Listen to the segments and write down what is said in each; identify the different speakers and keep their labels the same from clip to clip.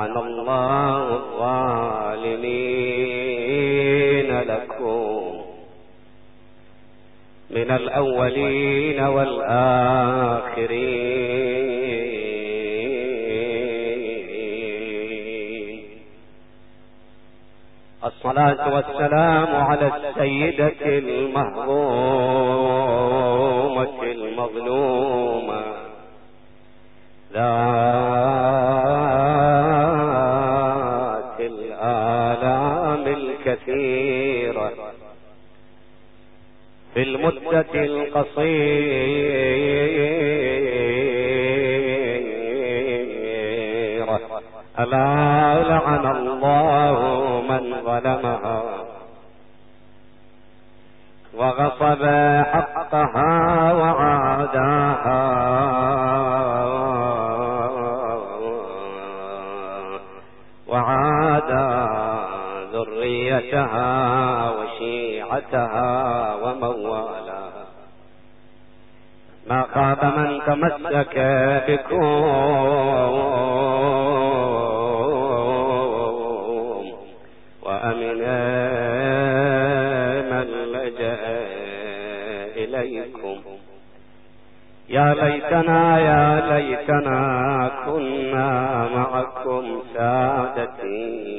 Speaker 1: لعن الله الظالمين لكم من الأولين والآخرين. الصلاة والسلام على السيدة المهضومة المظلومة ذات الآلام الكثيرة في المدة القصيرة. ألا لعن الله من ظلمها وغصب حقها وعاداها وعادى ذريتها وشيعتها وموالاها. ما خاب من تمسك بكم وأمن من لجأ إليكم. يا ليتنا كنا معكم سادتي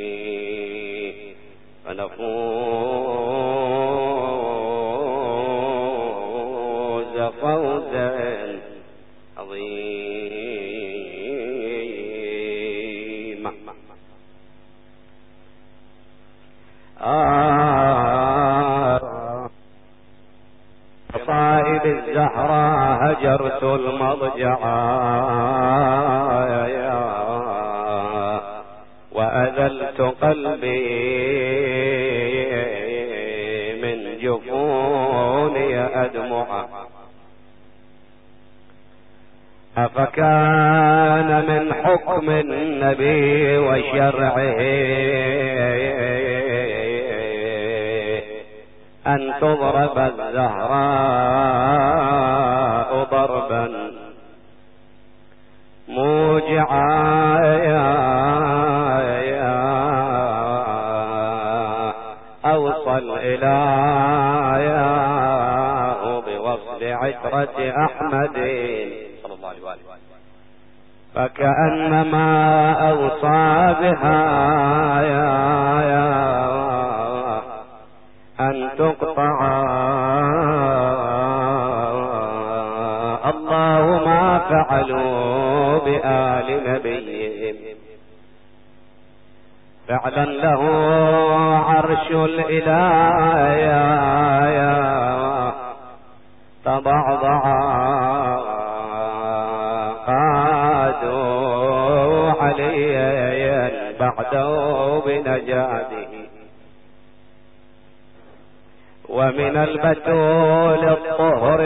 Speaker 1: فنفوز فوزا عظيما. صائب الزهراء هجرت المضجع وأذلت قلبي من جفوني أدمعا. أفكان من حكم النبي وشرعه أن تضرب الزهراء ضربا موجعا أوصل إلهه بوصل عترة أحمد صلى الله عليه وآله فكأنما أوصى بها أن تقطع. الله ما فعلوا بآل نبيهم فعلا له عرش الإله تضعضع قادوا عليا بعده بنجاده. ومن البتول الطهر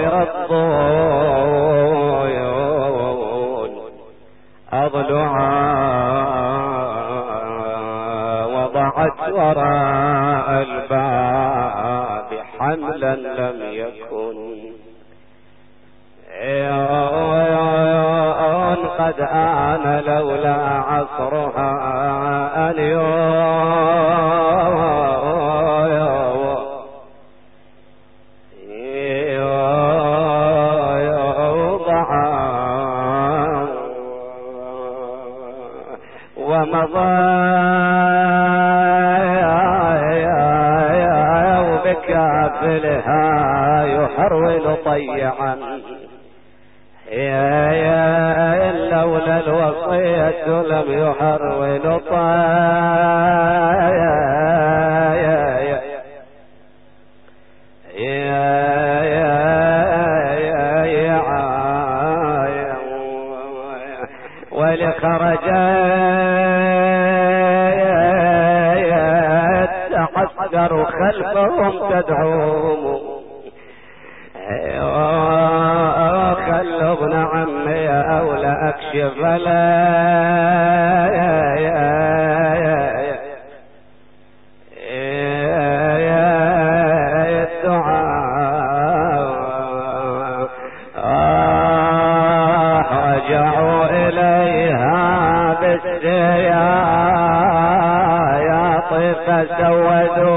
Speaker 1: الضيون أضلعا وضعت وراء الباب حملا لم يكن قد آن لولا عصرها أن وبكافلها يحرول طيعا. يا لولا الوصية لم يحرول طيعا. ولخرجت تحسر خلفهم تدعوهم. خلوا ابن عمي أولى أكشف رجعوا إليها بالسير فسودوا